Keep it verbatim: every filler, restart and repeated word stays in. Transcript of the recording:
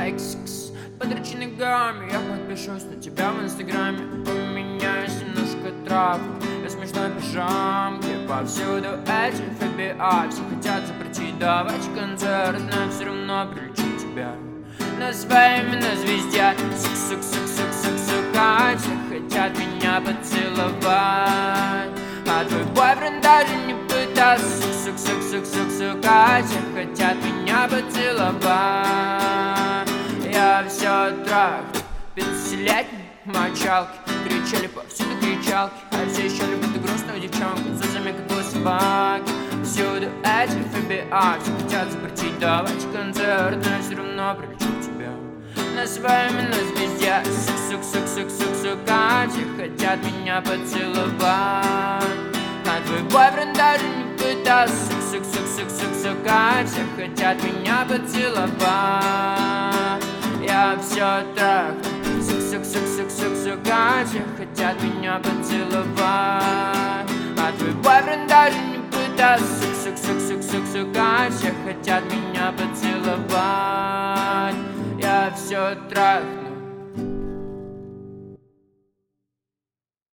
лайкс, подручи ногами. Я подпишусь на тебя в инстаграме, поменяюсь немножко травку. Я смешной пижамки, повсюду эти эф би ай. Все хотят запретить давать концерт, но я все равно прилечу тебя на своей именно звезде. Сук-сук-сук-сук-сука, все хотят меня поцеловать, а твой бойфренд даже не пытался. Сук-сук-сук-сук-сука, все хотят меня поцеловать. Я все трахну пятидесятилетней мочалки, кричали повсюду кричалки, а все еще любят грустную девчонку за замекой собаки. Всюду эти эф би ай, все хотят запретить давать концерт, но я все равно прилечу тебя на своей именно звезде. Сук-сук-сук-сук-сука, все хотят меня поцеловать, а твой бойфренд даже не пытался. Сук-сук-сук-сук-сука, все хотят меня поцеловать. Я все трахну. Сук-сук-сук-сук-сука, все хотят меня поцеловать, а твой бойфренд даже не пытался. Сук-сук-сук-сук-сука, все хотят меня поцеловать. Я все трахну.